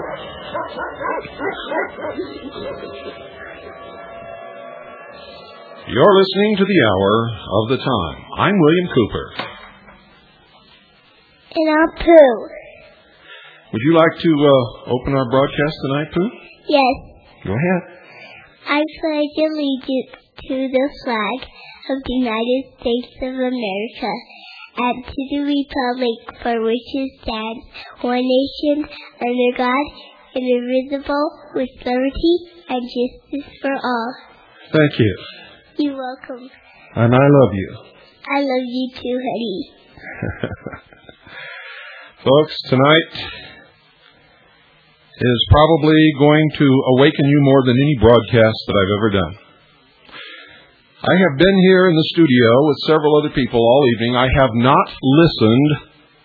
You're listening to the Hour of the Time. I'm William Cooper. And I'm Pooh. Would you like to open our broadcast tonight, Pooh? Yes. Go ahead. I pledge allegiance to the flag of the United States of America and to the republic for which it stands, one nation, under God, indivisible, with liberty and justice for all. Thank you. You're welcome. And I love you. I love you too, honey. Folks, tonight is probably going to awaken you more than any broadcast that I've ever done. I have been here in the studio with several other people all evening. I have not listened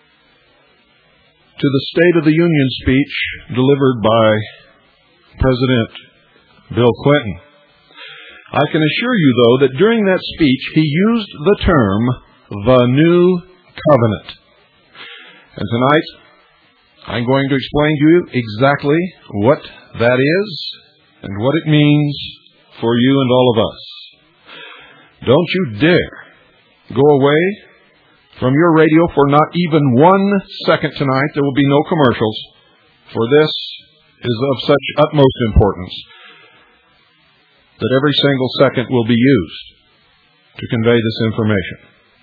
to the State of the Union speech delivered by President Bill Clinton. I can assure you, though, that during that speech, he used the term, the New Covenant. And tonight, I'm going to explain to you exactly what that is and what it means for you and all of us. Don't you dare go away from your radio for not even 1 second tonight. There will be no commercials, for this is of such utmost importance that every single second will be used to convey this information.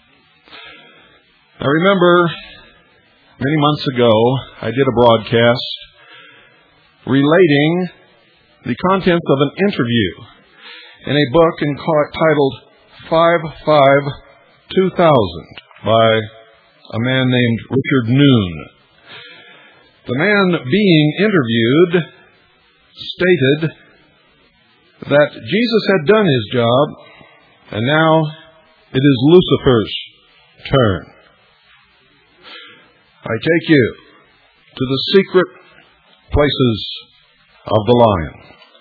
I remember many months ago, I did a broadcast relating the contents of an interview in a book entitled 5-5-2000 by a man named Richard Noon. The man being interviewed stated that Jesus had done his job, and now it is Lucifer's turn. I take you to the secret places of the lion.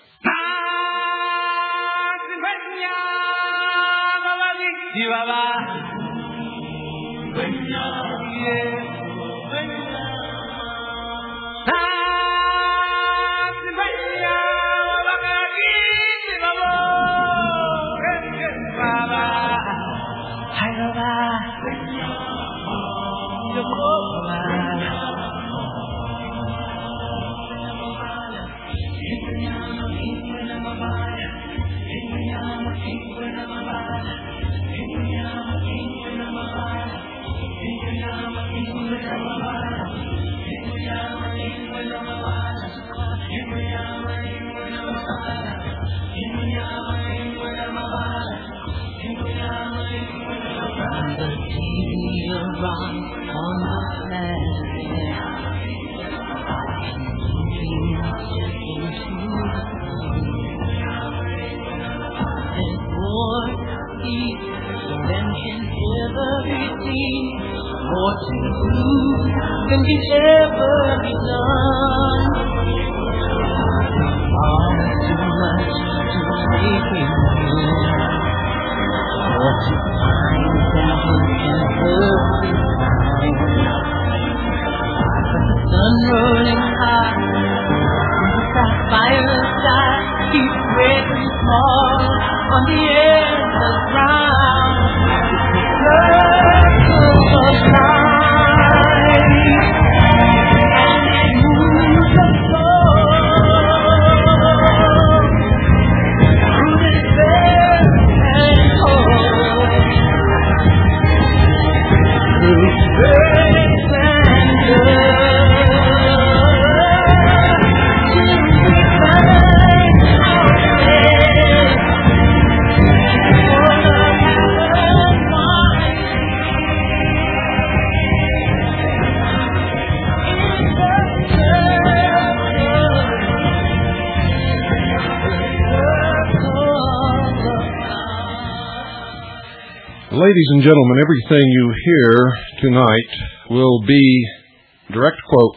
Ladies and gentlemen, everything you hear tonight will be direct quotes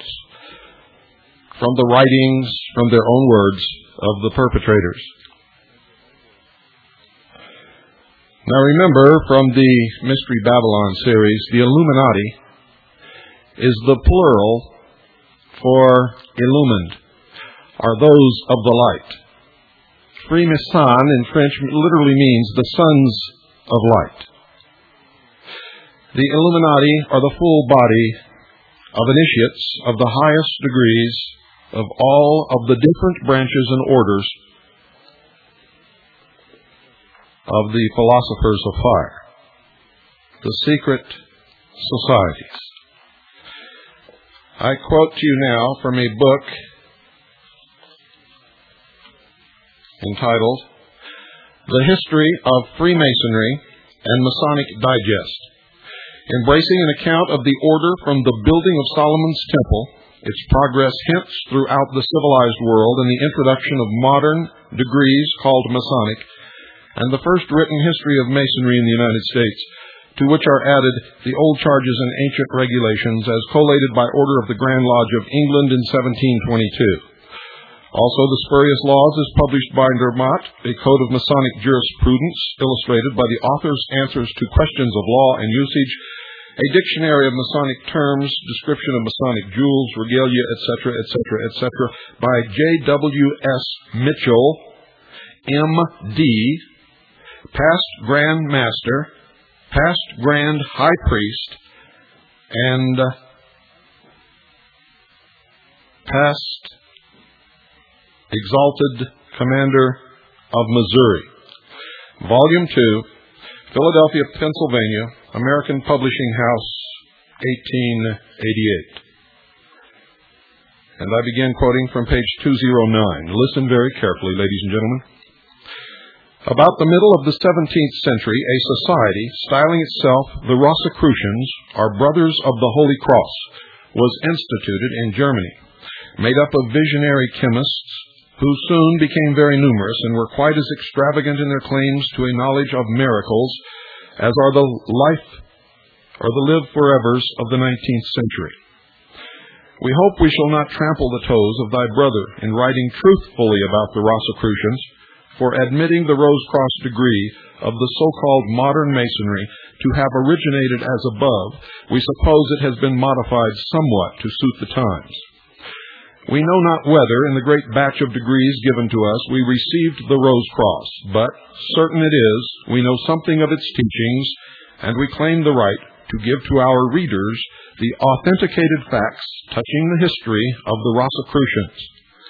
from the writings, from their own words, of the perpetrators. Now remember, from the Mystery Babylon series, the Illuminati is the plural for illumined. are those of the light. Freemason in French literally means the sons of light. The Illuminati are the full body of initiates of the highest degrees of all of the different branches and orders of the philosophers of fire, the secret societies. I quote to you now from a book entitled The History of Freemasonry and Masonic Digest, embracing an account of the order from the building of Solomon's Temple, its progress hence throughout the civilized world, and the introduction of modern degrees called Masonic, and the first written history of Masonry in the United States, to which are added the old charges and ancient regulations as collated by order of the Grand Lodge of England in 1722. Also, the Spurious Laws is published by Dermot, a code of Masonic jurisprudence, illustrated by the author's answers to questions of law and usage, a dictionary of Masonic terms, description of Masonic jewels, regalia, etc., etc., etc., by J.W.S. Mitchell, M.D., past Grand Master, past Grand High Priest, and past Exalted Commander of Missouri. Volume 2, Philadelphia, Pennsylvania, American Publishing House, 1888. And I begin quoting from page 209. Listen very carefully, ladies and gentlemen. About the middle of the 17th century, a society styling itself the Rosicrucians, or Brothers of the Holy Cross, was instituted in Germany, made up of visionary chemists, who soon became very numerous and were quite as extravagant in their claims to a knowledge of miracles as are the live-forevers of the 19th century. We hope we shall not trample the toes of thy brother in writing truthfully about the Rosicrucians, for admitting the Rose-Cross degree of the so-called modern Masonry to have originated as above, we suppose it has been modified somewhat to suit the times. We know not whether, in the great batch of degrees given to us, we received the Rose Cross, but certain it is, we know something of its teachings, and we claim the right to give to our readers the authenticated facts touching the history of the Rosicrucians.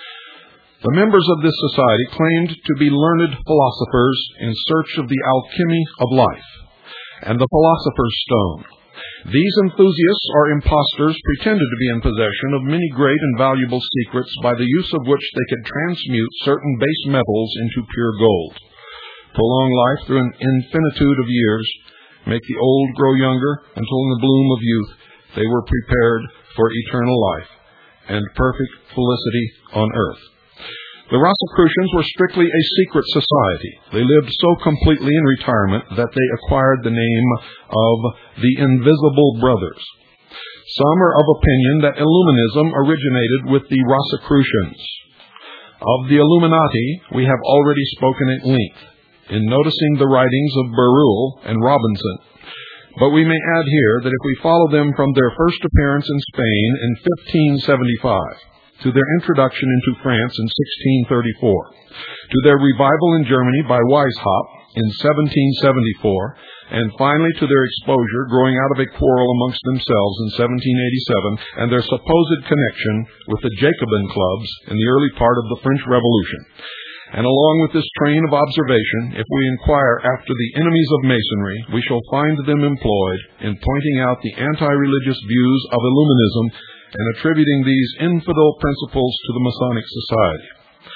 The members of this society claimed to be learned philosophers in search of the alchemy of life and the philosopher's stone. These enthusiasts or impostors pretended to be in possession of many great and valuable secrets by the use of which they could transmute certain base metals into pure gold, prolong life through an infinitude of years, make the old grow younger until in the bloom of youth they were prepared for eternal life and perfect felicity on earth. The Rosicrucians were strictly a secret society. They lived so completely in retirement that they acquired the name of the Invisible Brothers. Some are of opinion that Illuminism originated with the Rosicrucians. Of the Illuminati, we have already spoken at length in noticing the writings of Berulle and Robinson. But we may add here that if we follow them from their first appearance in Spain in 1575, to their introduction into France in 1634, to their revival in Germany by Weishaupt in 1774, and finally to their exposure growing out of a quarrel amongst themselves in 1787, and their supposed connection with the Jacobin clubs in the early part of the French Revolution. And along with this train of observation, if we inquire after the enemies of Masonry, we shall find them employed in pointing out the anti-religious views of Illuminism and attributing these infidel principles to the Masonic Society.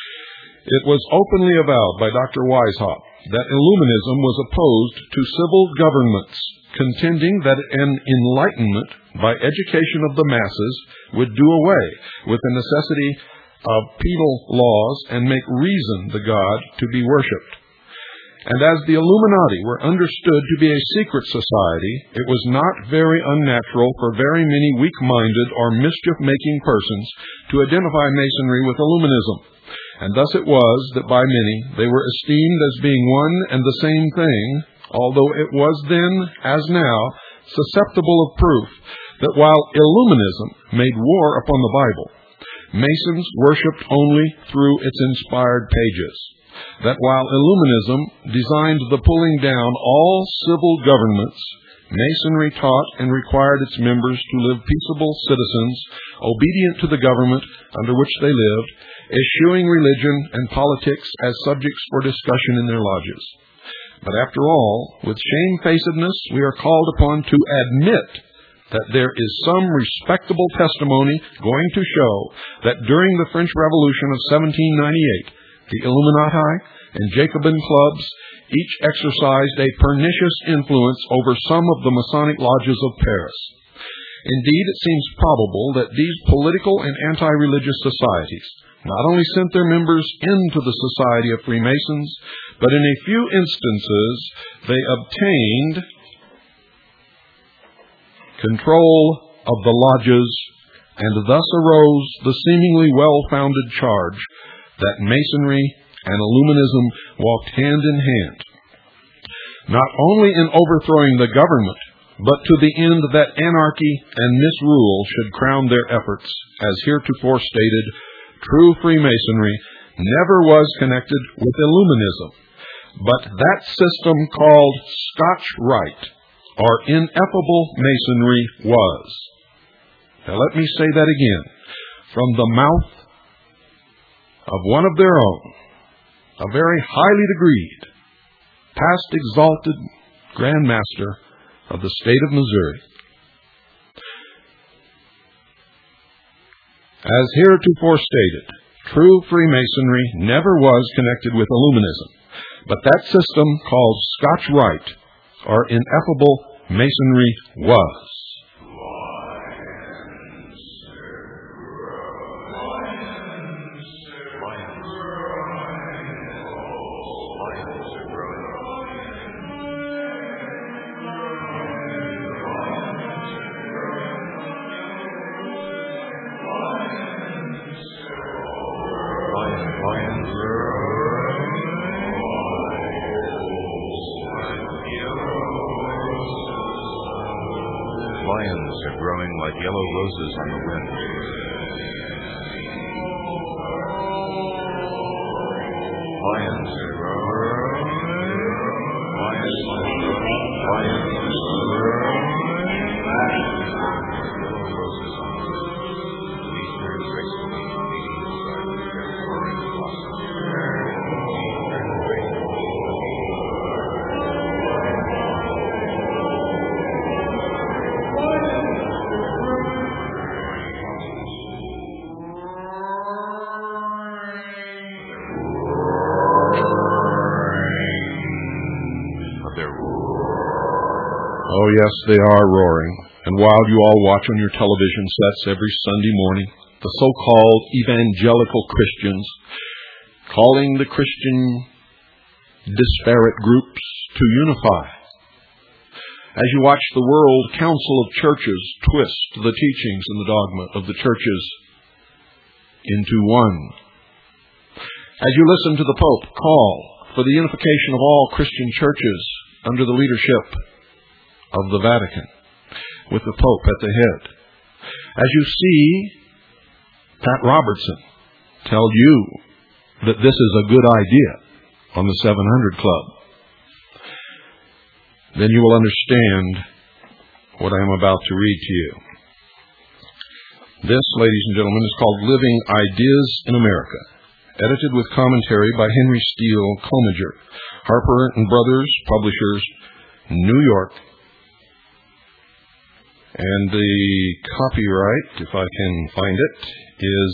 It was openly avowed by Dr. Weishaupt that Illuminism was opposed to civil governments, contending that an enlightenment by education of the masses would do away with the necessity of penal laws and make reason the God to be worshipped. And as the Illuminati were understood to be a secret society, it was not very unnatural for very many weak-minded or mischief-making persons to identify Masonry with Illuminism. And thus it was that by many they were esteemed as being one and the same thing, although it was then, as now, susceptible of proof that while Illuminism made war upon the Bible, Masons worshipped only through its inspired pages. That while Illuminism designed the pulling down all civil governments, Masonry taught and required its members to live peaceable citizens, obedient to the government under which they lived, eschewing religion and politics as subjects for discussion in their lodges. But after all, with shamefacedness, we are called upon to admit that there is some respectable testimony going to show that during the French Revolution of 1798, the Illuminati and Jacobin clubs each exercised a pernicious influence over some of the Masonic lodges of Paris. Indeed, it seems probable that these political and anti-religious societies not only sent their members into the Society of Freemasons, but in a few instances they obtained control of the lodges, and thus arose the seemingly well-founded charge that Masonry and Illuminism walked hand in hand, not only in overthrowing the government, but to the end that anarchy and misrule should crown their efforts. As heretofore stated, true Freemasonry never was connected with Illuminism, but that system called Scotch Rite, or ineffable Masonry, was. Now let me say that again, from the mouth of one of their own, a very highly degreed, past exalted Grand Master of the state of Missouri. As heretofore stated, true Freemasonry never was connected with Illuminism, but that system called Scotch Rite, or ineffable Masonry, was. Lions are growing like yellow roses on the wind. Lions are growing. Lions are growing. Lions are growing. Yellow roses on the wind. These birds gracefully beating beside their roaring blossoms. Oh, yes, they are roaring. And while you all watch on your television sets every Sunday morning, the so-called evangelical Christians calling the Christian disparate groups to unify, as you watch the World Council of Churches twist the teachings and the dogma of the churches into one, as you listen to the Pope call for the unification of all Christian churches under the leadership of the Vatican, with the Pope at the head, as you see Pat Robertson tell you that this is a good idea on the 700 Club, then you will understand what I am about to read to you. This, ladies and gentlemen, is called Living Ideas in America, edited with commentary by Henry Steele Commager, Harper and Brothers, Publishers, New York. And the copyright, if I can find it, is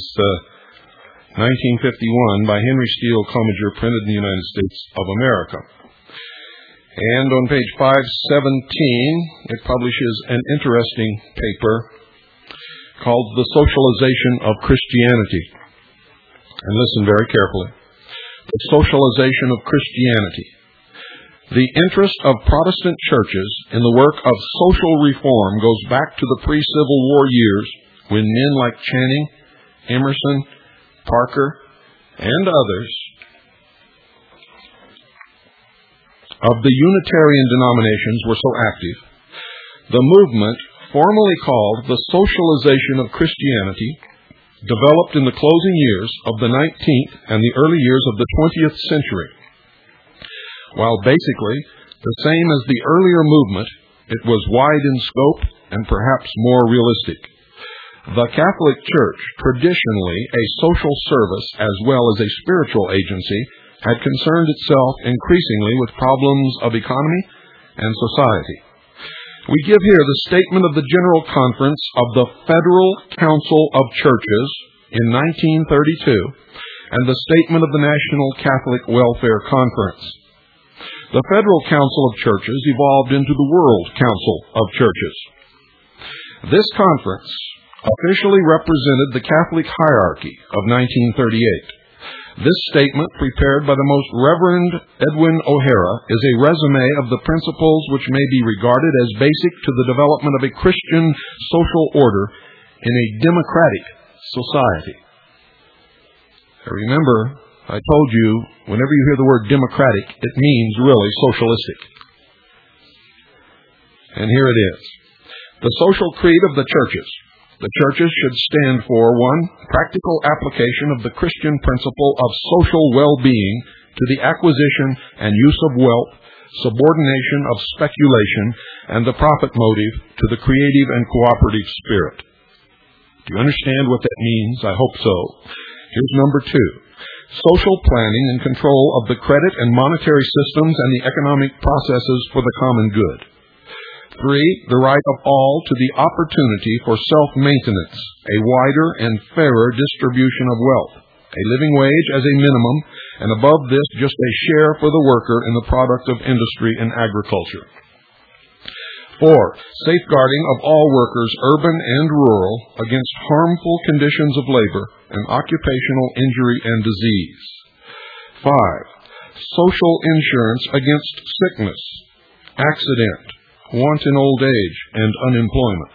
1951 by Henry Steele Commager, printed in the United States of America. And on page 517, it publishes an interesting paper called The Socialization of Christianity. And listen very carefully. The Socialization of Christianity. The interest of Protestant churches in the work of social reform goes back to the pre-Civil War years, when men like Channing, Emerson, Parker, and others of the Unitarian denominations were so active. The movement, formally called the Socialization of Christianity, developed in the closing years of the 19th and the early years of the 20th century. While basically the same as the earlier movement, it was wide in scope and perhaps more realistic. The Catholic Church, traditionally a social service as well as a spiritual agency, had concerned itself increasingly with problems of economy and society. We give here the statement of the General Conference of the Federal Council of Churches in 1932 and the statement of the National Catholic Welfare Conference. The Federal Council of Churches evolved into the World Council of Churches. This conference officially represented the Catholic hierarchy of 1938. This statement, prepared by the Most Reverend Edwin O'Hara, is a resume of the principles which may be regarded as basic to the development of a Christian social order in a democratic society. Remember, I told you, whenever you hear the word democratic, it means really socialistic. And here it is. The social creed of the churches. The churches should stand for 1. Practical application of the Christian principle of social well-being to the acquisition and use of wealth, subordination of speculation, and the profit motive to the creative and cooperative spirit. Do you understand what that means? I hope so. Here's number 2. Social planning and control of the credit and monetary systems and the economic processes for the common good. 3. The right of all to the opportunity for self-maintenance, a wider and fairer distribution of wealth, a living wage as a minimum, and above this just a share for the worker in the product of industry and agriculture. 4. Safeguarding of all workers, urban and rural, against harmful conditions of labor and occupational injury and disease. 5. Social insurance against sickness, accident, want in old age, and unemployment.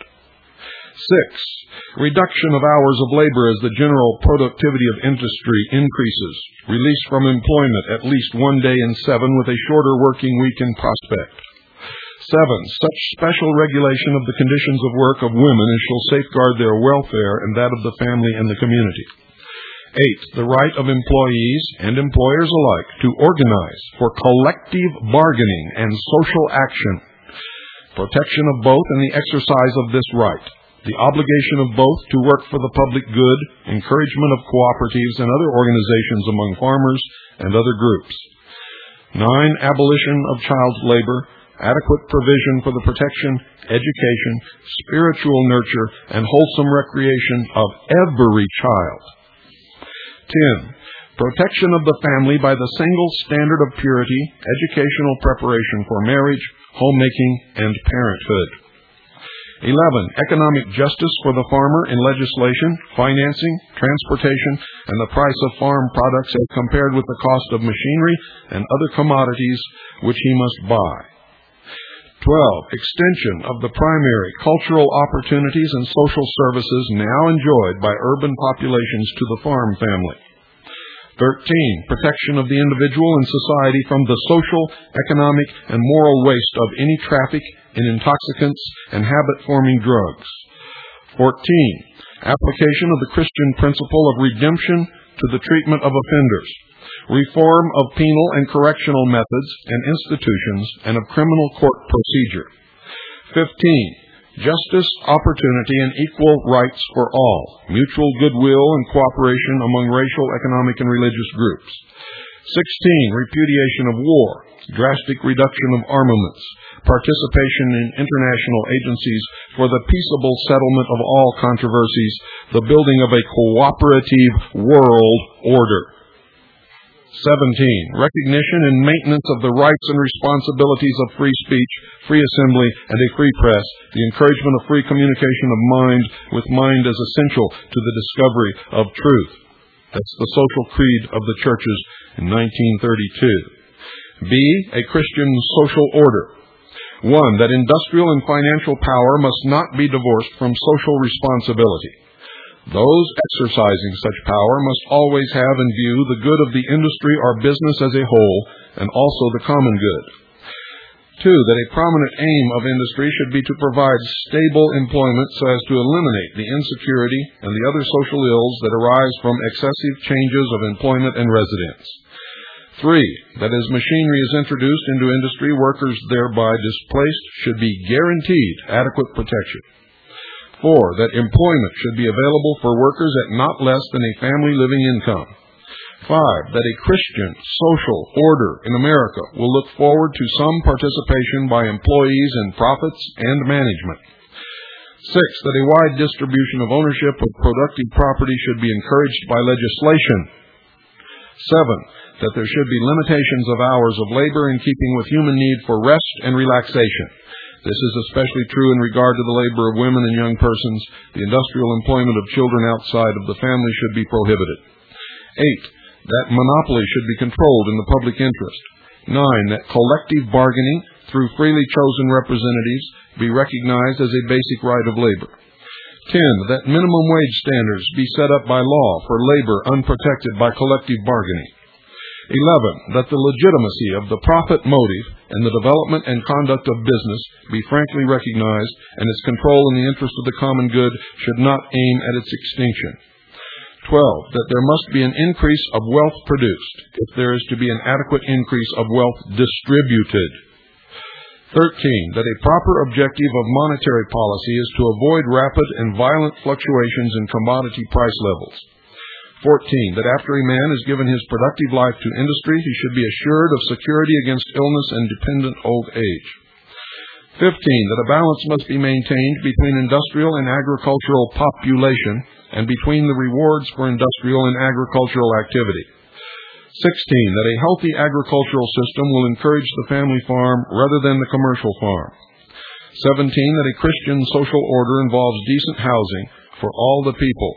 6. Reduction of hours of labor as the general productivity of industry increases. Release from employment at least 1 day in 7 with a shorter working week in prospect. 7. Such special regulation of the conditions of work of women as shall safeguard their welfare and that of the family and the community. 8. The right of employees and employers alike to organize for collective bargaining and social action. Protection of both and the exercise of this right. The obligation of both to work for the public good, encouragement of cooperatives and other organizations among farmers and other groups. 9. Abolition of child labor, adequate provision for the protection, education, spiritual nurture, and wholesome recreation of every child. 10. Protection of the family by the single standard of purity, educational preparation for marriage, homemaking, and parenthood. 11. Economic justice for the farmer in legislation, financing, transportation, and the price of farm products as compared with the cost of machinery and other commodities which he must buy. 12. Extension of the primary cultural opportunities and social services now enjoyed by urban populations to the farm family. 13. Protection of the individual and society from the social, economic, and moral waste of any traffic in intoxicants and habit-forming drugs. 14. Application of the Christian principle of redemption to the treatment of offenders. Reform of penal and correctional methods and institutions and of criminal court procedure. 15. Justice, opportunity, and equal rights for all. Mutual goodwill and cooperation among racial, economic, and religious groups. 16. Repudiation of war. Drastic reduction of armaments. Participation in international agencies for the peaceable settlement of all controversies. The building of a cooperative world order. 17. Recognition and maintenance of the rights and responsibilities of free speech, free assembly, and a free press. The encouragement of free communication of mind with mind as essential to the discovery of truth. That's the social creed of the churches in 1932. B. A Christian social order. 1. That industrial and financial power must not be divorced from social responsibility. Those exercising such power must always have in view the good of the industry or business as a whole, and also the common good. 2, that a prominent aim of industry should be to provide stable employment so as to eliminate the insecurity and the other social ills that arise from excessive changes of employment and residence. 3, that as machinery is introduced into industry, workers thereby displaced should be guaranteed adequate protection. 4, that employment should be available for workers at not less than a family living income. 5, that a Christian social order in America will look forward to some participation by employees in profits and management. 6, that a wide distribution of ownership of productive property should be encouraged by legislation. 7, that there should be limitations of hours of labor in keeping with human need for rest and relaxation. This is especially true in regard to the labor of women and young persons. The industrial employment of children outside of the family should be prohibited. 8, that monopoly should be controlled in the public interest. 9, that collective bargaining through freely chosen representatives be recognized as a basic right of labor. 10, that minimum wage standards be set up by law for labor unprotected by collective bargaining. 11, that the legitimacy of the profit motive and the development and conduct of business be frankly recognized, and its control in the interest of the common good should not aim at its extinction. 12, that there must be an increase of wealth produced if there is to be an adequate increase of wealth distributed. 13, that a proper objective of monetary policy is to avoid rapid and violent fluctuations in commodity price levels. 14, that after a man is given his productive life to industry, he should be assured of security against illness and dependent old age. 15, that a balance must be maintained between industrial and agricultural population and between the rewards for industrial and agricultural activity. 16, that a healthy agricultural system will encourage the family farm rather than the commercial farm. 17, that a Christian social order involves decent housing for all the people.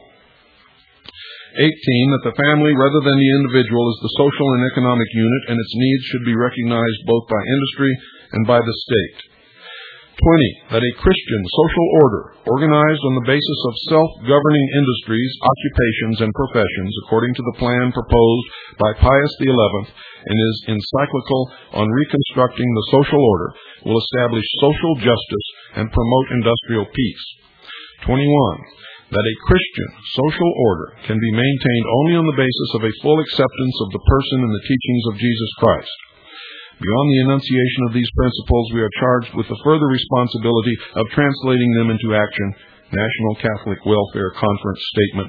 18, that the family rather than the individual is the social and economic unit, and its needs should be recognized both by industry and by the state. 20, that a Christian social order, organized on the basis of self-governing industries, occupations, and professions, according to the plan proposed by Pius XI and his encyclical on reconstructing the social order, will establish social justice and promote industrial peace. 21, that a Christian social order can be maintained only on the basis of a full acceptance of the person and the teachings of Jesus Christ. Beyond the enunciation of these principles, we are charged with the further responsibility of translating them into action. National Catholic Welfare Conference Statement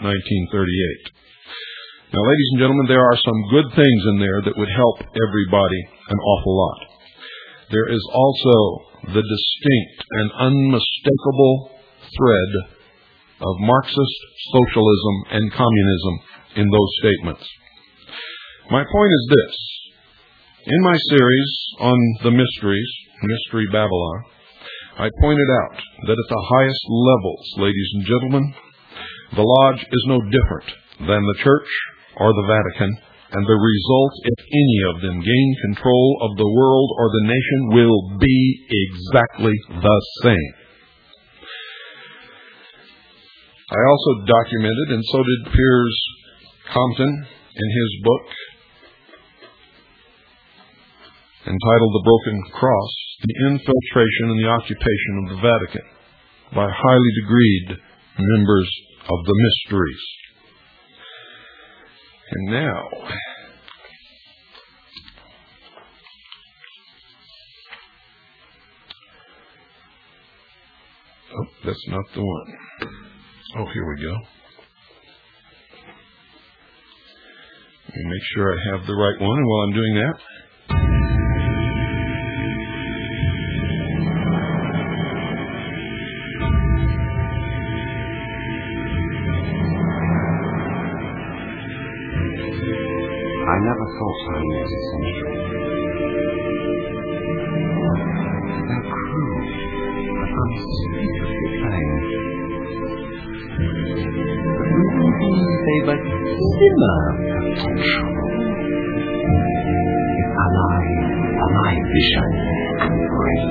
1938. Now, ladies and gentlemen, there are some good things in there that would help everybody an awful lot. There is also the distinct and unmistakable thread of Marxist socialism and communism in those statements. My point is this. In my series on the mysteries, Mystery Babylon, I pointed out that at the highest levels, ladies and gentlemen, the Lodge is no different than the Church or the Vatican, and the result, if any of them gain control of the world or the nation, will be exactly the same. I also documented, and so did Piers Compton in his book, entitled The Broken Cross, the infiltration and the occupation of the Vatican by highly degreed members of the mysteries. And now, oh, that's not the one. Oh, here we go. Let me make sure I have the right one, and while I'm doing that, I never thought time was essential. They're cruel, but unspeakably plain. They but simmer potential. If alive vision and brain.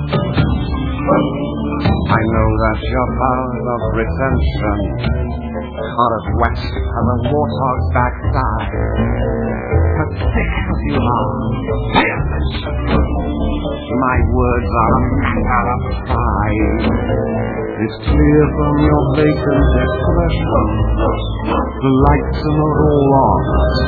I know that your powers of retention colored west of a warthog's backside. But thick as you are, fearless, my words are a matter of pride. It's clear from your vacant expression, the lights are not all on,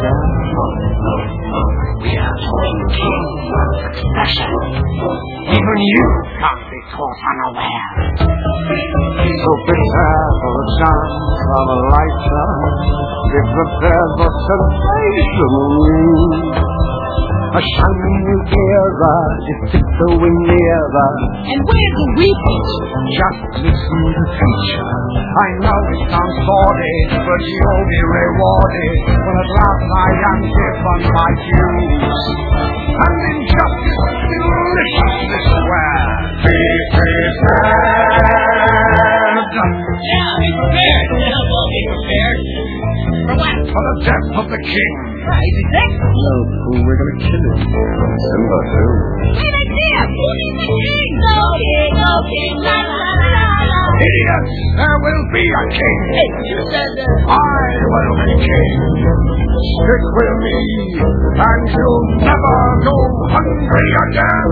we are talking king of succession. Even you can't be caught unaware. So prepare for the chance of a lifetime. Be prepared for sensation. A shining new era is tiptoeing nearer. And where's the repeat? Just listen to feature. I know it sounds sordid, but you'll be rewarded when at last I am given my dues. And injustice delicious swear. Be prepared. Yeah, be prepared. Yeah, we'll be prepared. For what? For the death of the king. Right, is it? No, fool, we're gonna kill him. Simba, too. Great idea! Who needs the king? No king, la la la la. Idiots! There will be a king. Hey, you said that. I will be king. Stick with me, and you'll never go hungry again.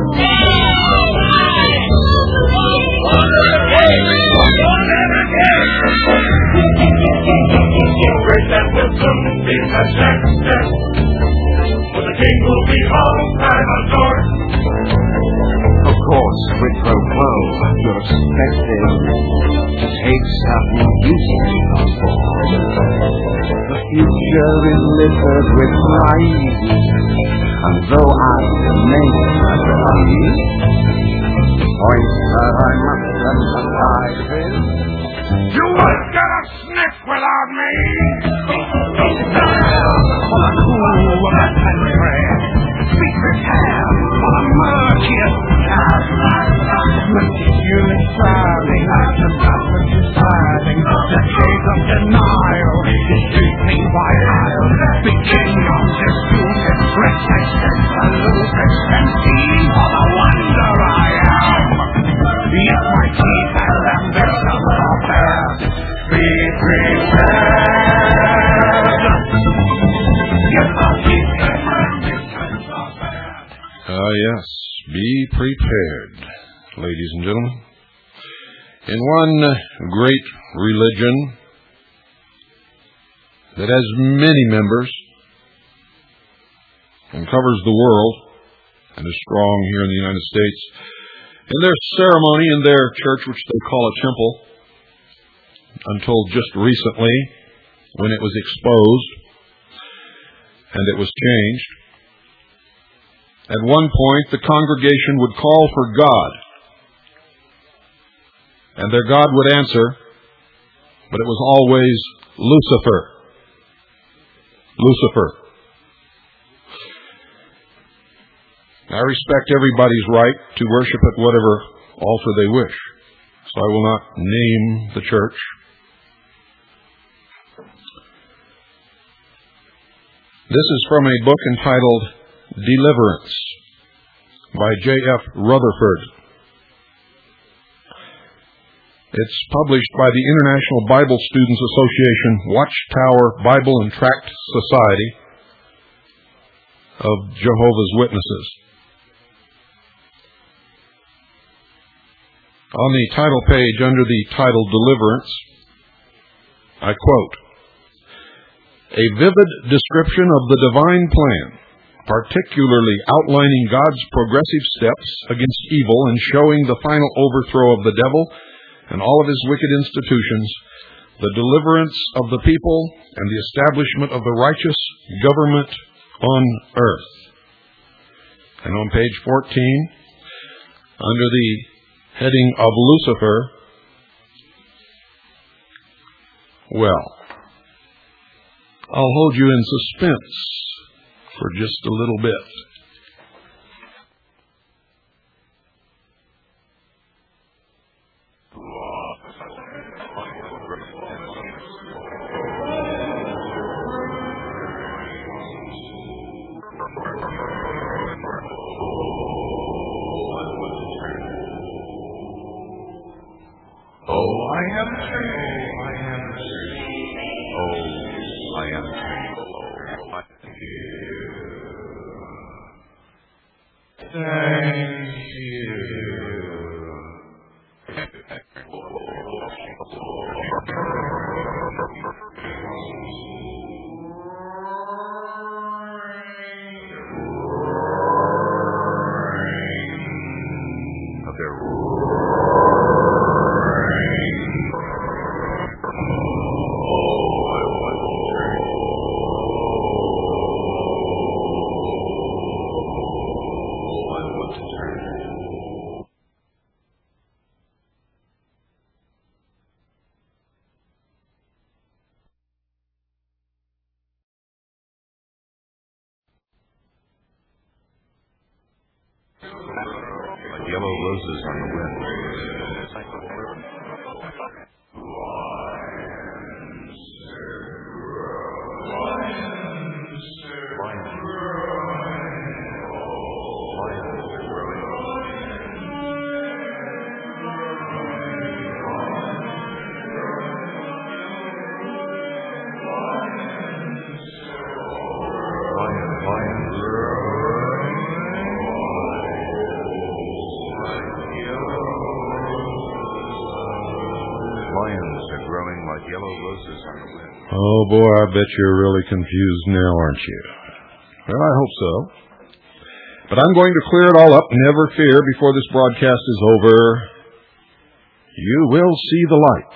Great and wisdom be the next step, for the king will be home and adored. Of course, quid pro quo, you're expected to take certain duties on board. The future is littered with pride, and though I remain as a point that I must emphasize is, you won't get a sniff without me! For the cool of the country, be prepared for the murkiest human traveling, the government is filing, decades of denial, escaping by aisle, beginning of disputed, resistance, and lucid, see for the wonder I am. Yet my teeth and ambitions are fair. Be prepared. Yet my teeth and ambitions are fair. Yes, be prepared, ladies and gentlemen. In one great religion that has many members and covers the world and is strong here in the United States, in their ceremony in their church, which they call a temple, until just recently when it was exposed and it was changed, at one point the congregation would call for God, and their God would answer, but it was always Lucifer. Lucifer. I respect everybody's right to worship at whatever altar they wish, so I will not name the church. This is from a book entitled Deliverance by J.F. Rutherford. It's published by the International Bible Students Association Watchtower Bible and Tract Society of Jehovah's Witnesses. On the title page, under the title Deliverance, I quote, "A vivid description of the divine plan, particularly outlining God's progressive steps against evil and showing the final overthrow of the devil and all of his wicked institutions, the deliverance of the people, and the establishment of the righteous government on earth." And on page 14, under the heading of Lucifer, well, I'll hold you in suspense for just a little bit. I am thankful. Thank you. Yellow roses on the wind. Oh boy, I bet you're really confused now, aren't you? Well, I hope so. But I'm going to clear it all up, never fear, before this broadcast is over. You will see the light.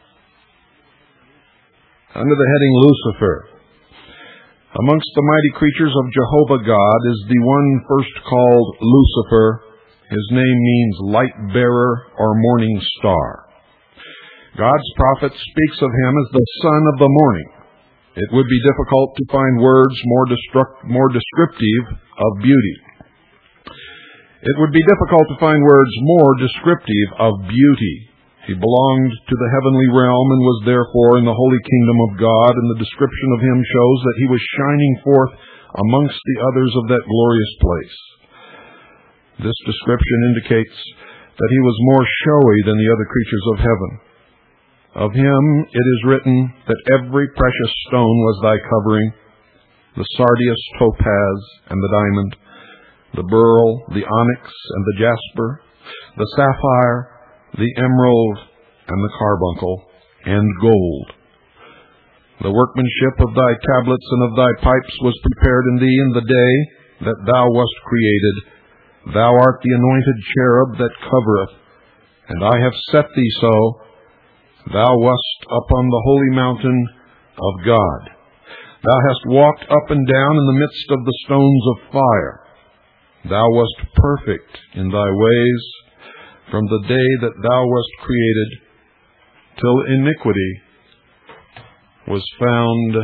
Under the heading Lucifer, amongst the mighty creatures of Jehovah God is the one first called Lucifer. His name means light bearer or morning star. God's prophet speaks of him as the son of the morning. It would be difficult to find words more descriptive of beauty. It would be difficult to find words more descriptive of beauty. He belonged to the heavenly realm and was therefore in the holy kingdom of God, and the description of him shows that he was shining forth amongst the others of that glorious place. This description indicates that he was more showy than the other creatures of heaven. Of him it is written that every precious stone was thy covering, the sardius, topaz, and the diamond, the beryl, the onyx, and the jasper, the sapphire, the emerald, and the carbuncle, and gold. The workmanship of thy tablets and of thy pipes was prepared in thee in the day that thou wast created. Thou art the anointed cherub that covereth, and I have set thee so. Thou wast upon the holy mountain of God. Thou hast walked up and down in the midst of the stones of fire. Thou wast perfect in thy ways from the day that thou wast created till iniquity was found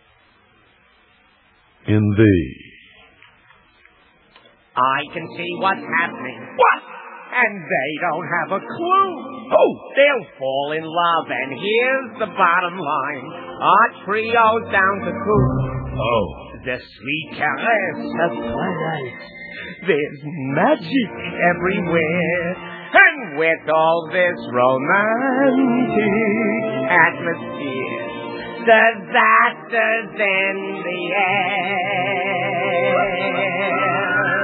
in thee. I can see what's happening. What? And they don't have a clue. Oh, they'll fall in love, and here's the bottom line. Our trio's down to two. Oh, the sweet caress of twilight. There's magic everywhere. And with all this romantic atmosphere, disasters in the air.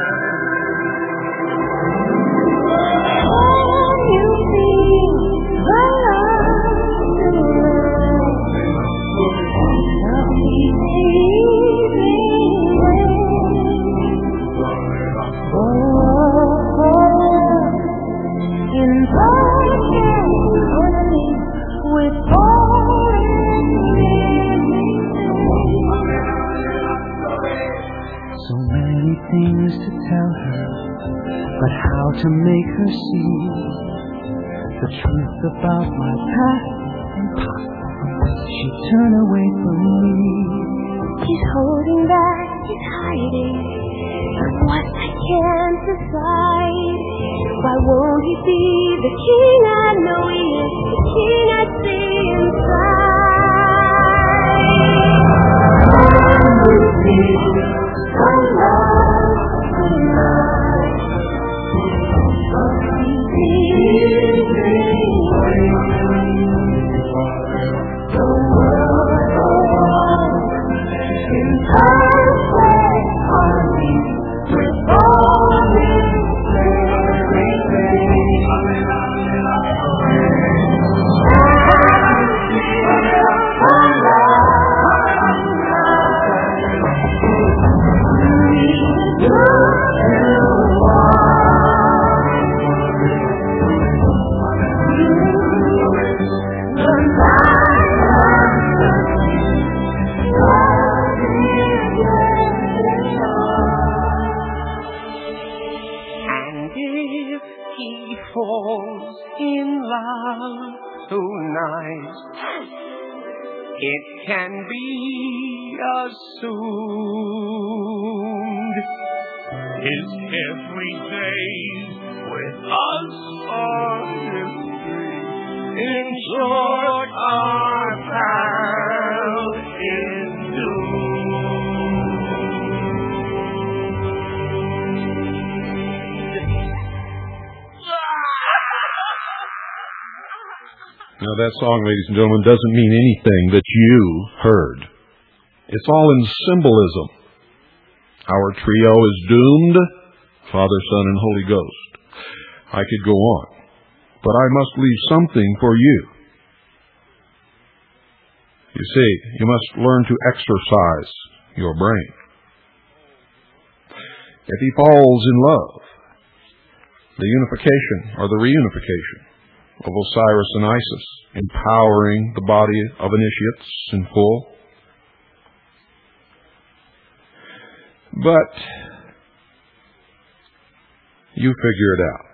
Things to tell her, but how to make her see the truth about my past and past. She'd turn away from me. He's holding back, he's hiding. What I can't decide. Why won't he be the king I know he is, the king I see inside? The world falls in love tonight, it can be assumed his everydays with us are history. In short, our pal is Now that song, ladies and gentlemen, doesn't mean anything that you heard. It's all in symbolism. Our trio is doomed, Father, Son, and Holy Ghost. I could go on, but I must leave something for you. You see, you must learn to exercise your brain. If he falls in love, the unification or the reunification of Osiris and Isis, empowering the body of initiates in full. But you figure it out.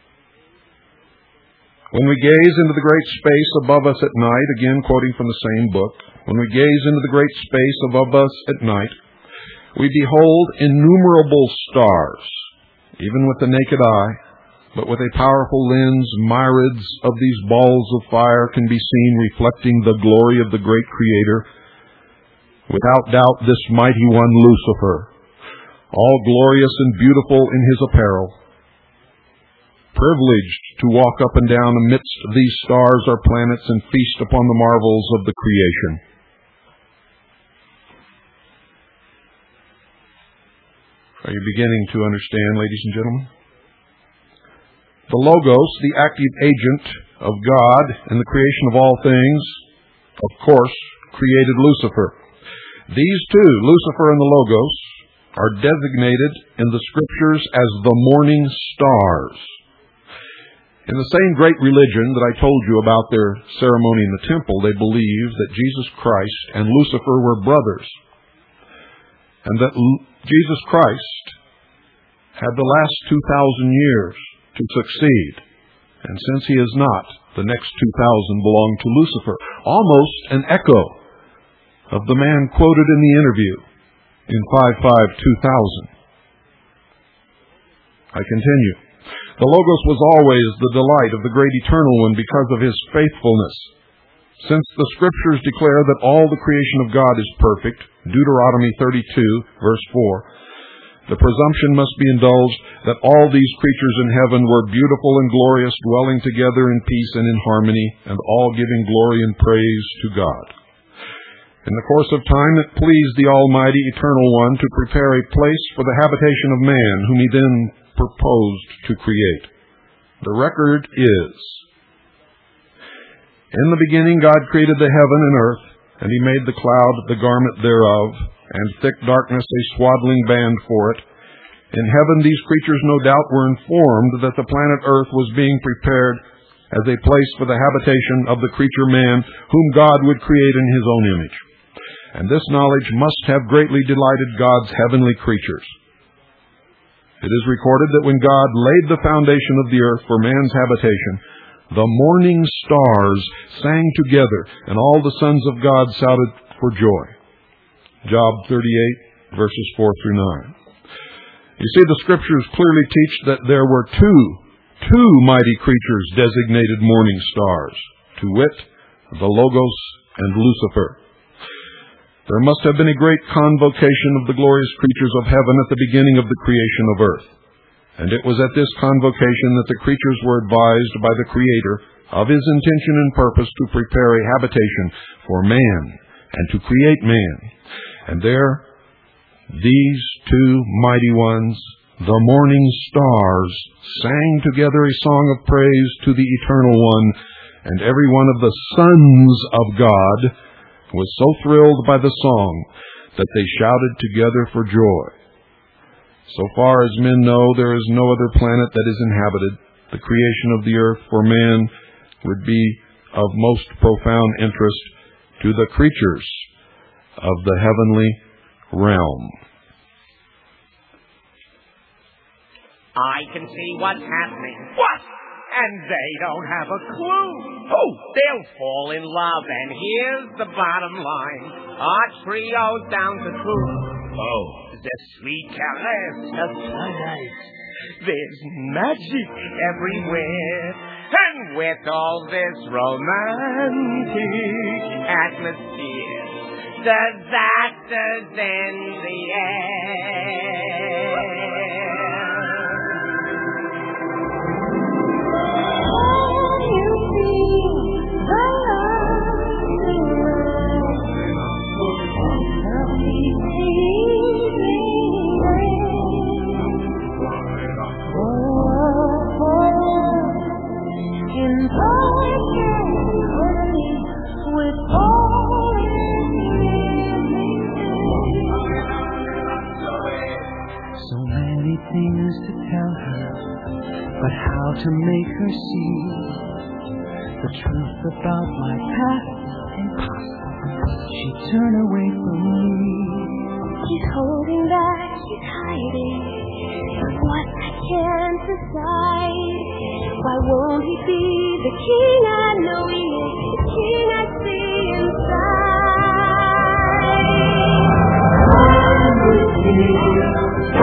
When we gaze into the great space above us at night, again quoting from the same book, when we gaze into the great space above us at night, we behold innumerable stars, even with the naked eye. But with a powerful lens, myriads of these balls of fire can be seen reflecting the glory of the great Creator. Without doubt, this mighty one, Lucifer, all glorious and beautiful in his apparel, privileged to walk up and down amidst these stars or planets and feast upon the marvels of the creation. Are you beginning to understand, ladies and gentlemen? The Logos, the active agent of God in the creation of all things, of course, created Lucifer. These two, Lucifer and the Logos, are designated in the Scriptures as the morning stars. In the same great religion that I told you about their ceremony in the temple, they believe that Jesus Christ and Lucifer were brothers, and that Jesus Christ had the last 2,000 years to succeed. And since he is not, the next 2,000 belong to Lucifer. Almost an echo of the man quoted in the interview in 5-5-2000. I continue. The Logos was always the delight of the great Eternal One because of his faithfulness. Since the Scriptures declare that all the creation of God is perfect, Deuteronomy 32, verse 4, the presumption must be indulged that all these creatures in heaven were beautiful and glorious, dwelling together in peace and in harmony, and all giving glory and praise to God. In the course of time, it pleased the Almighty Eternal One to prepare a place for the habitation of man, whom he then proposed to create. The record is, in the beginning God created the heaven and earth, and he made the cloud the garment thereof, and thick darkness a swaddling band for it. In heaven these creatures no doubt were informed that the planet Earth was being prepared as a place for the habitation of the creature man, whom God would create in his own image. And this knowledge must have greatly delighted God's heavenly creatures. It is recorded that when God laid the foundation of the earth for man's habitation, the morning stars sang together, and all the sons of God shouted for joy. Job 38, verses 4 through 9. You see, the Scriptures clearly teach that there were two mighty creatures designated morning stars, to wit, the Logos and Lucifer. There must have been a great convocation of the glorious creatures of heaven at the beginning of the creation of earth. And it was at this convocation that the creatures were advised by the Creator of his intention and purpose to prepare a habitation for man and to create man. And there, these two mighty ones, the morning stars, sang together a song of praise to the Eternal One, and every one of the sons of God was so thrilled by the song that they shouted together for joy. So far as men know, there is no other planet that is inhabited. The creation of the earth for man would be of most profound interest to the creatures of the heavenly realm. I can see what's happening. What? and they don't have a clue. Oh, they'll fall in love, and here's the bottom line. Our trio's down to two. Oh, the sweet caress of twilight. There's magic everywhere. And with all this romantic atmosphere, disasters in the air. Things to tell her, but how to make her see the truth about my past impossible. She'd turn away from me. She's holding back, she's hiding, but what I can't decide. Why won't he be the king I know he is, the king I see inside?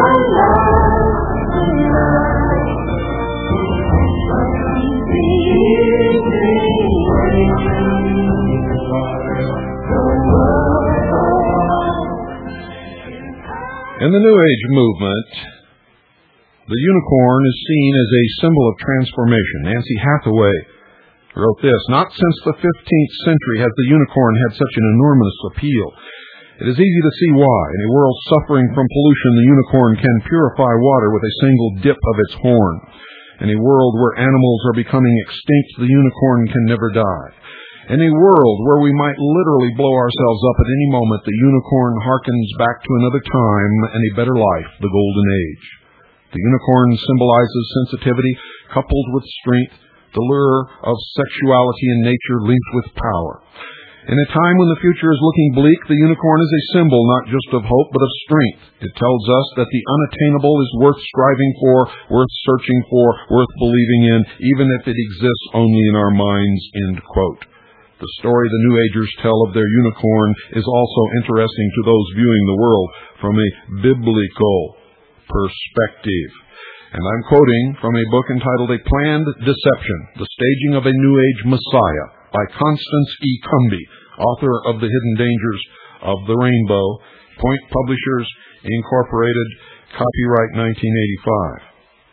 In the New Age movement, the unicorn is seen as a symbol of transformation. Nancy Hathaway wrote this, "Not since the 15th century has the unicorn had such an enormous appeal. It is easy to see why. In a world suffering from pollution, the unicorn can purify water with a single dip of its horn. In a world where animals are becoming extinct, the unicorn can never die. In a world where we might literally blow ourselves up at any moment, the unicorn harkens back to another time and a better life, the Golden Age. The unicorn symbolizes sensitivity coupled with strength, the lure of sexuality and nature linked with power. In a time when the future is looking bleak, the unicorn is a symbol not just of hope, but of strength. It tells us that the unattainable is worth striving for, worth searching for, worth believing in, even if it exists only in our minds." End quote. The story the New Agers tell of their unicorn is also interesting to those viewing the world from a biblical perspective. And I'm quoting from a book entitled A Planned Deception, The Staging of a New Age Messiah, by Constance E. Cumby, author of The Hidden Dangers of the Rainbow, Point Publishers, Incorporated, copyright 1985.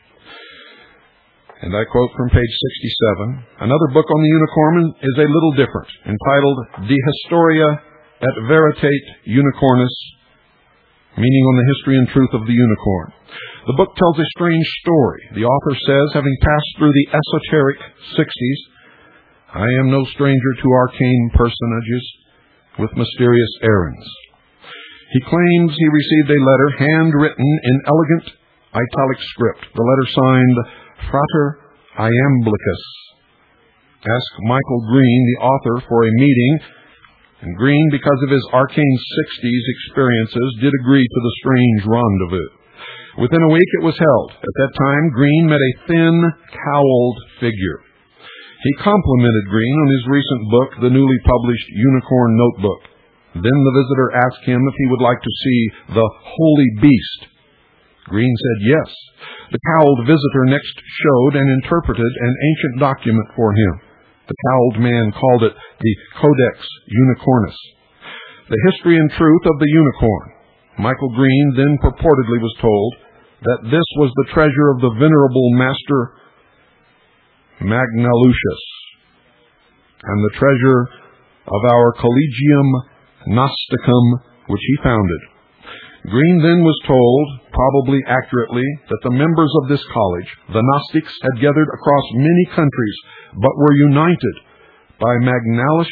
And I quote from page 67, "Another book on the unicorn is a little different, entitled De Historia et Veritate Unicornis, meaning on the history and truth of the unicorn. The book tells a strange story. The author says, having passed through the esoteric 60s, I am no stranger to arcane personages with mysterious errands. He claims he received a letter handwritten in elegant italic script, the letter signed Frater Iamblichus. Ask Michael Green, the author, for a meeting, and Green, because of his arcane 60s experiences, did agree to the strange rendezvous. Within a week it was held. At that time, Green met a thin, cowled figure. He complimented Green on his recent book, the newly published Unicorn Notebook. Then the visitor asked him if he would like to see the Holy Beast. Green said yes. The cowled visitor next showed and interpreted an ancient document for him. The cowled man called it the Codex Unicornis, the history and truth of the unicorn. Michael Green then purportedly was told that this was the treasure of the venerable Master Magnalucius and the treasure of our Collegium Gnosticum, which he founded. Green then was told, probably accurately, that the members of this college, the Gnostics, had gathered across many countries, but were united by Magnalucius'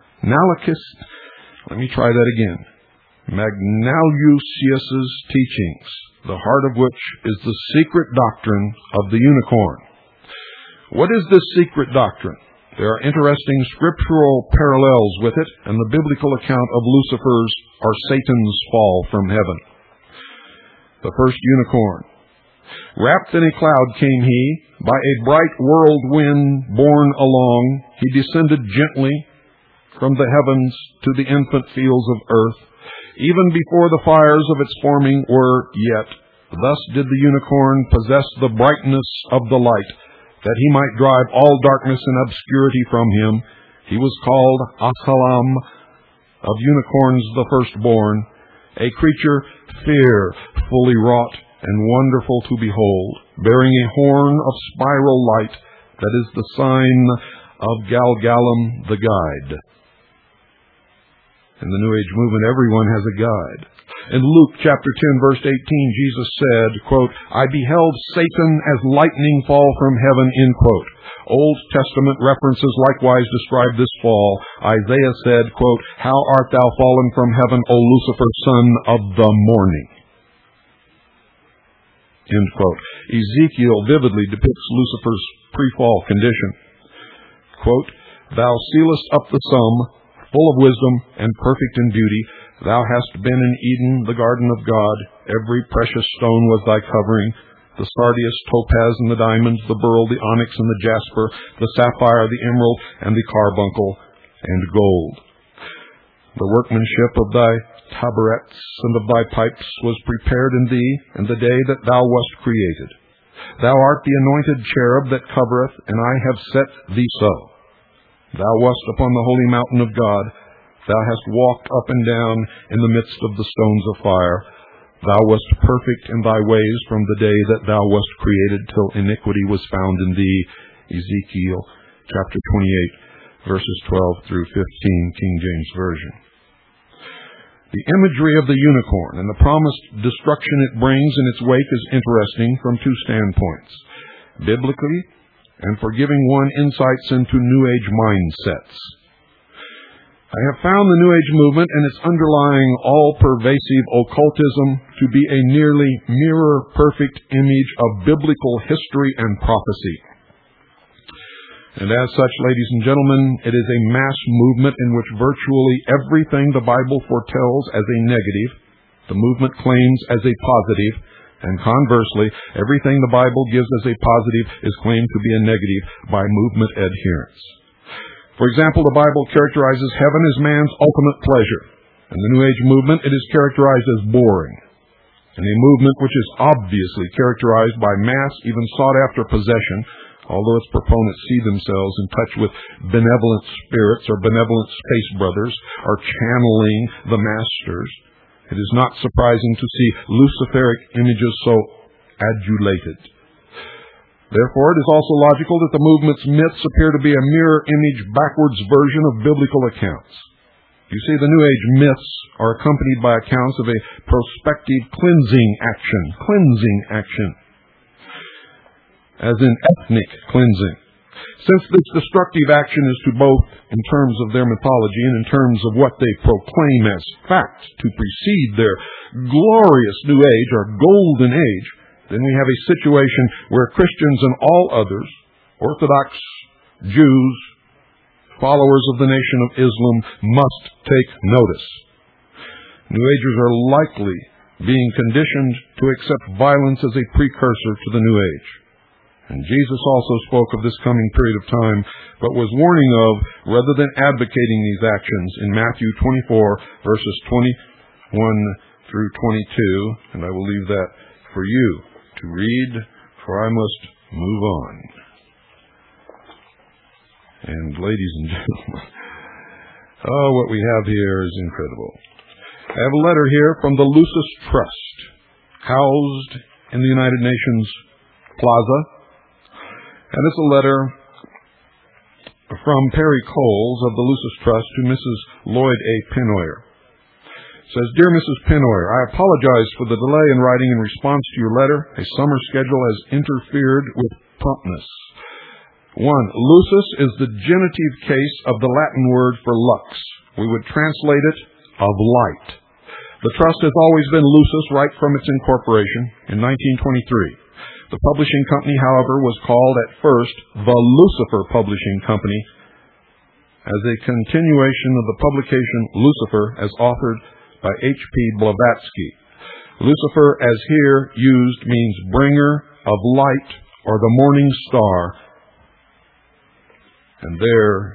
teachings, the heart of which is the secret doctrine of the unicorn. What is this secret doctrine? There are interesting scriptural parallels with it and the biblical account of Lucifer's or Satan's fall from heaven. The first unicorn. Wrapped in a cloud came he, by a bright whirlwind borne along. He descended gently from the heavens to the infant fields of earth, even before the fires of its forming were yet. Thus did the unicorn possess the brightness of the light, that he might drive all darkness and obscurity from him. He was called Achalam, of unicorns the firstborn, a creature fearfully wrought and wonderful to behold, bearing a horn of spiral light, that is the sign of Galgalam the guide. In the New Age movement, everyone has a guide. In Luke chapter 10, verse 18, Jesus said, quote, I beheld Satan as lightning fall from heaven, end quote. Old Testament references likewise describe this fall. Isaiah said, quote, How art thou fallen from heaven, O Lucifer, son of the morning? End quote. Ezekiel vividly depicts Lucifer's pre-fall condition. Quote, Thou sealest up the sum, full of wisdom and perfect in beauty. Thou hast been in Eden, the garden of God. Every precious stone was thy covering, the sardius, topaz, and the diamonds, the beryl, the onyx, and the jasper, the sapphire, the emerald, and the carbuncle, and gold. The workmanship of thy tabrets and of thy pipes was prepared in thee in the day that thou wast created. Thou art the anointed cherub that covereth, and I have set thee so. Thou wast upon the holy mountain of God. Thou hast walked up and down in the midst of the stones of fire. Thou wast perfect in thy ways from the day that thou wast created till iniquity was found in thee. Ezekiel chapter 28, verses 12 through 15, King James Version. The imagery of the unicorn and the promised destruction it brings in its wake is interesting from two standpoints, biblically and for giving one insights into New Age mindsets. I have found the New Age movement and its underlying all-pervasive occultism to be a nearly mirror-perfect image of biblical history and prophecy. And as such, ladies and gentlemen, it is a mass movement in which virtually everything the Bible foretells as a negative, the movement claims as a positive, and conversely, everything the Bible gives as a positive is claimed to be a negative by movement adherents. For example, the Bible characterizes heaven as man's ultimate pleasure. In the New Age movement, it is characterized as boring. In a movement which is obviously characterized by mass, even sought-after possession, although its proponents see themselves in touch with benevolent spirits or benevolent space brothers, or channeling the masters, it is not surprising to see Luciferic images so adulated. Therefore, it is also logical that the movement's myths appear to be a mirror image backwards version of biblical accounts. You see, the New Age myths are accompanied by accounts of a prospective cleansing action, as in ethnic cleansing. Since this destructive action is to both in terms of their mythology and in terms of what they proclaim as fact to precede their glorious New Age or Golden Age, then we have a situation where Christians and all others, Orthodox, Jews, followers of the Nation of Islam, must take notice. New Agers are likely being conditioned to accept violence as a precursor to the New Age. And Jesus also spoke of this coming period of time, but was warning of rather than advocating these actions in Matthew 24, verses 21 through 22. And I will leave that for you to read, for I must move on. And ladies and gentlemen, what we have here is incredible. I have a letter here from the Lucis Trust, housed in the United Nations Plaza. And it's a letter from Perry Coles of the Lucis Trust to Mrs. Lloyd A. Pennoyer. It says, Dear Mrs. Pennoyer, I apologize for the delay in writing in response to your letter. A summer schedule has interfered with promptness. 1. Lucis is the genitive case of the Latin word for lux. We would translate it of light. The trust has always been Lucis right from its incorporation in 1923. The publishing company, however, was called at first the Lucifer Publishing Company as a continuation of the publication Lucifer as authored by H.P. Blavatsky. Lucifer, as here used, means bringer of light or the morning star. And there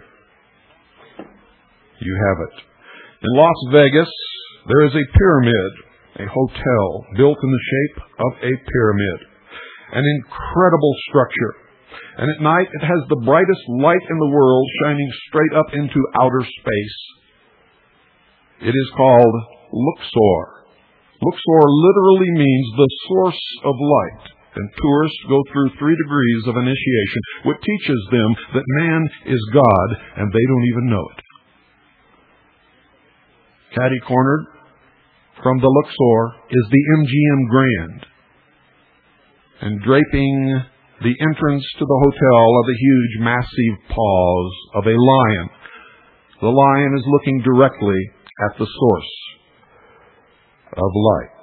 you have it. In Las Vegas, there is a pyramid, a hotel built in the shape of a pyramid. An incredible structure. And at night it has the brightest light in the world shining straight up into outer space. It is called Luxor. Luxor literally means the source of light. And tourists go through 3 degrees of initiation, which teaches them that man is God, and they don't even know it. Catty-cornered from the Luxor is the MGM Grand. And draping the entrance to the hotel are the huge, massive paws of a lion. The lion is looking directly at the source of light.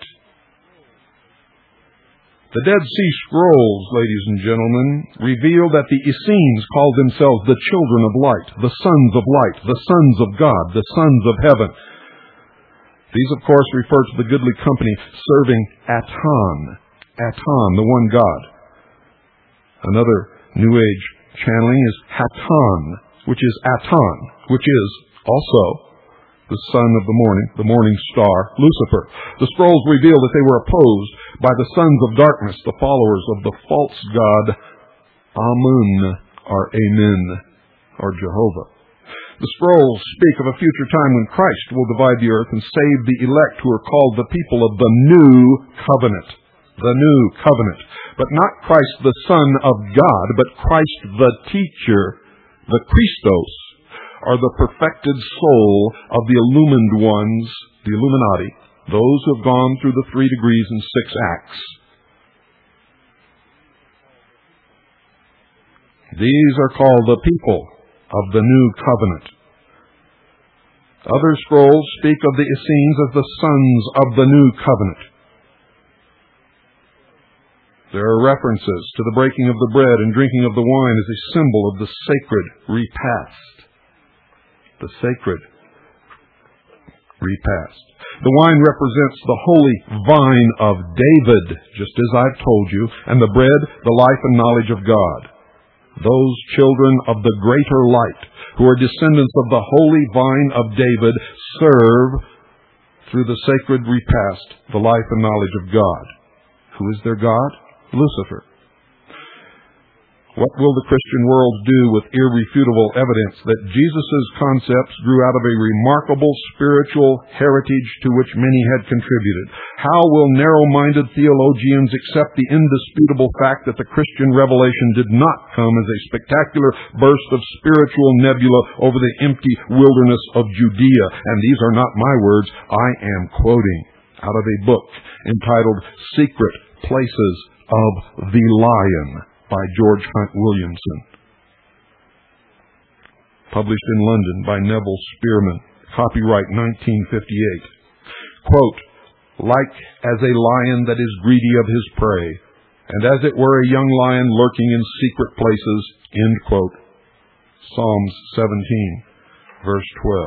The Dead Sea Scrolls, ladies and gentlemen, reveal that the Essenes called themselves the children of light, the sons of light, the sons of God, the sons of heaven. These, of course, refer to the goodly company serving Aton, the one God. Another New Age channeling is Haton, which is Aton, which is also the son of the morning star, Lucifer. The scrolls reveal that they were opposed by the sons of darkness, the followers of the false god Amun, or Amen, or Jehovah. The scrolls speak of a future time when Christ will divide the earth and save the elect who are called the people of the new covenant. The new covenant. But not Christ the Son of God, but Christ the teacher, the Christos, or the perfected soul of the illumined ones, the Illuminati, those who have gone through the 3 degrees and 6 acts. These are called the people of the new covenant. Other scrolls speak of the Essenes as the sons of the new covenant. There are references to the breaking of the bread and drinking of the wine as a symbol of the sacred repast. The sacred repast. The wine represents the holy vine of David, just as I've told you, and the bread, the life and knowledge of God. Those children of the greater light, who are descendants of the holy vine of David, serve through the sacred repast the life and knowledge of God. Who is their God? Lucifer. What will the Christian world do with irrefutable evidence that Jesus' concepts grew out of a remarkable spiritual heritage to which many had contributed? How will narrow-minded theologians accept the indisputable fact that the Christian revelation did not come as a spectacular burst of spiritual nebula over the empty wilderness of Judea? And these are not my words. I am quoting out of a book entitled Secret Places of the Lion, by George Hunt Williamson. Published in London by Neville Spearman. Copyright 1958. Quote, like as a lion that is greedy of his prey, and as it were a young lion lurking in secret places, end quote. Psalms 17, verse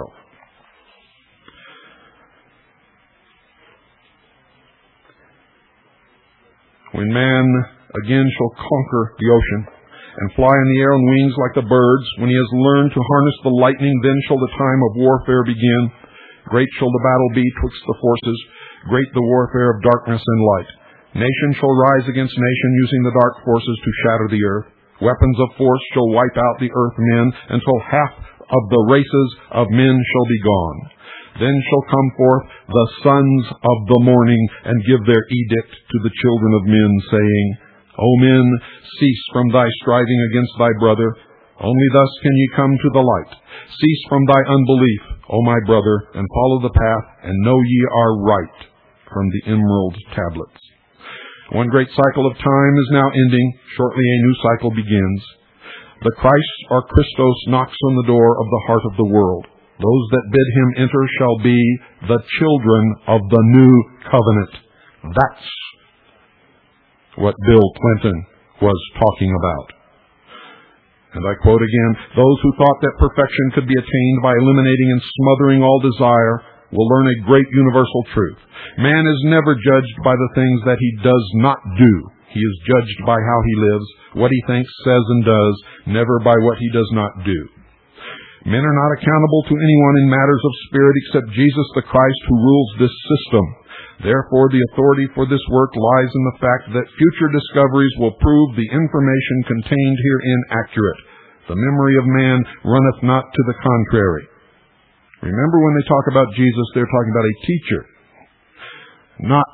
12. When man again shall conquer the ocean, and fly in the air on wings like the birds, when he has learned to harness the lightning, then shall the time of warfare begin. Great shall the battle be twixt the forces, great the warfare of darkness and light. Nation shall rise against nation, using the dark forces to shatter the earth. Weapons of force shall wipe out the earth men, until half of the races of men shall be gone. Then shall come forth the sons of the morning, and give their edict to the children of men, saying, O men, cease from thy striving against thy brother. Only thus can ye come to the light. Cease from thy unbelief, O my brother, and follow the path, and know ye are right, from the emerald tablets. One great cycle of time is now ending. Shortly a new cycle begins. The Christ, or Christos, knocks on the door of the heart of the world. Those that bid him enter shall be the children of the new covenant. That's what Bill Clinton was talking about. And I quote again, those who thought that perfection could be attained by eliminating and smothering all desire will learn a great universal truth. Man is never judged by the things that he does not do. He is judged by how he lives, what he thinks, says, and does, never by what he does not do. Men are not accountable to anyone in matters of spirit except Jesus the Christ, who rules this system. Therefore, the authority for this work lies in the fact that future discoveries will prove the information contained herein accurate. The memory of man runneth not to the contrary. Remember, when they talk about Jesus, they're talking about a teacher, not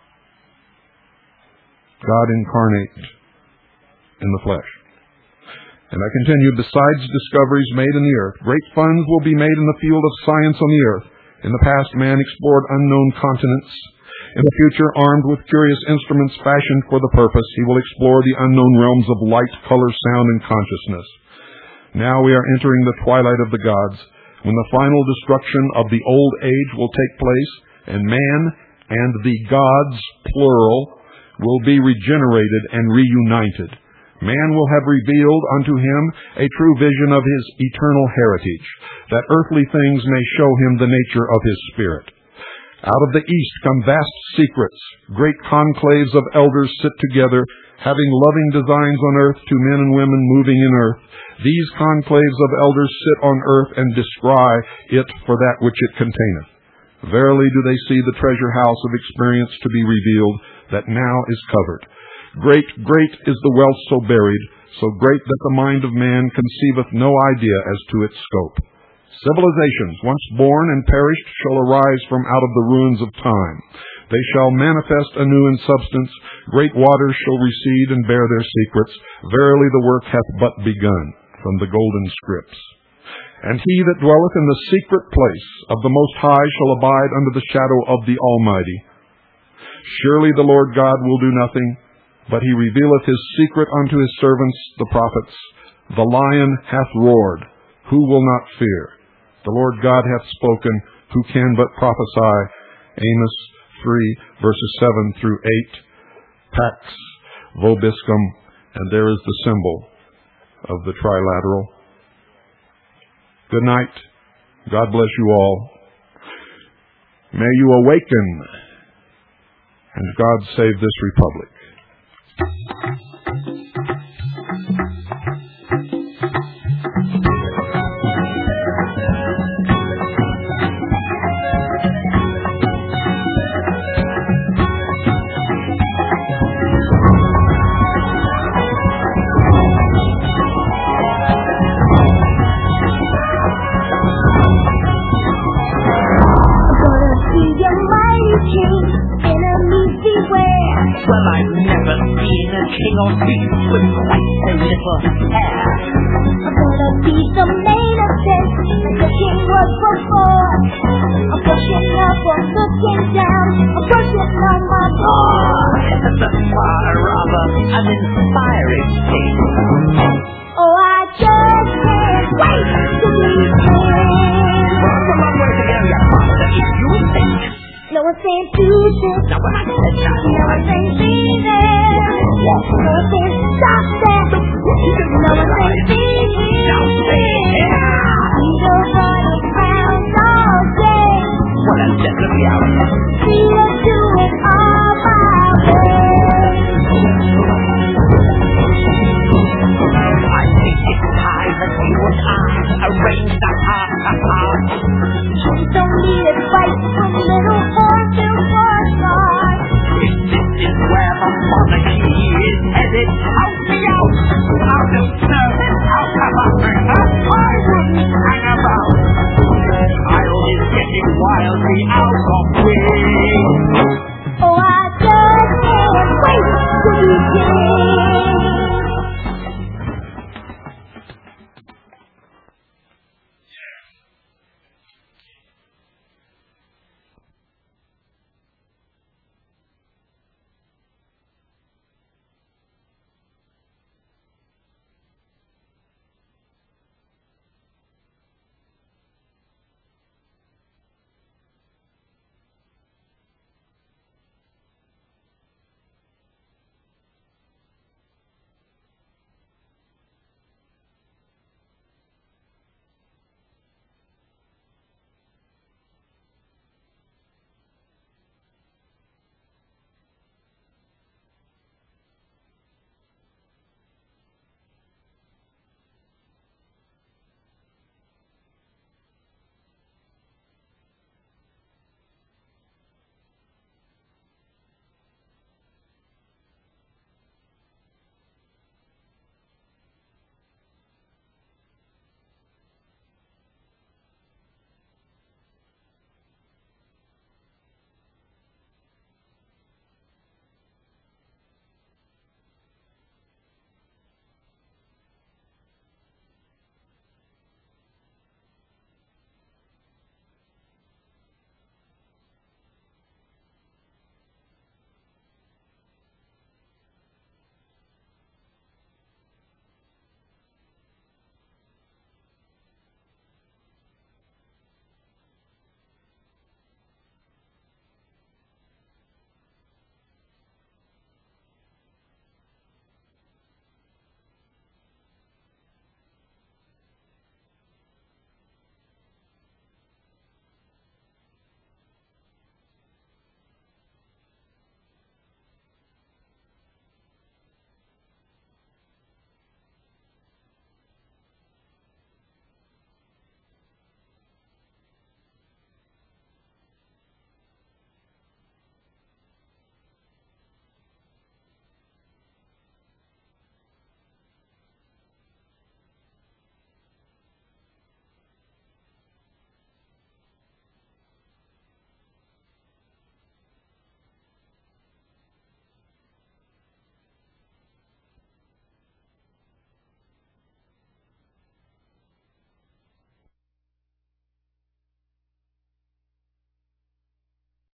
God incarnate in the flesh. And I continue, besides discoveries made in the earth, great funds will be made in the field of science on the earth. In the past, man explored unknown continents. In the future, armed with curious instruments fashioned for the purpose, he will explore the unknown realms of light, color, sound, and consciousness. Now we are entering the twilight of the gods, when the final destruction of the old age will take place, and man and the gods, plural, will be regenerated and reunited. Man will have revealed unto him a true vision of his eternal heritage, that earthly things may show him the nature of his spirit. Out of the east come vast secrets. Great conclaves of elders sit together, having loving designs on earth to men and women moving in earth. These conclaves of elders sit on earth and descry it for that which it containeth. Verily do they see the treasure house of experience to be revealed, that now is covered. Great, great is the wealth so buried, so great that the mind of man conceiveth no idea as to its scope. Civilizations, once born and perished, shall arise from out of the ruins of time. They shall manifest anew in substance. Great waters shall recede and bear their secrets. Verily the work hath but begun. From the golden scripts. And he that dwelleth in the secret place of the Most High shall abide under the shadow of the Almighty. Surely the Lord God will do nothing, but he revealeth his secret unto his servants, the prophets. The lion hath roared. Who will not fear? The Lord God hath spoken. Who can but prophesy? Amos 3, verses 7 through 8. Pax vobiscum, and there is the symbol of the trilateral. Good night. God bless you all. May you awaken, and God save this republic. Well, I've never seen a king or queen with quite so little hair. I'm gonna be the main event, like the king was before. I'm pushing up, I'm looking down, I'm pushing on my door. It's a far rather an inspiring thing. Oh, I just can't wait to be king. Well, a long way to go yet, Master, if you think. No one's saying do this. No one has said that. No one's saying be there. No one's saying stop that. No one's saying be here.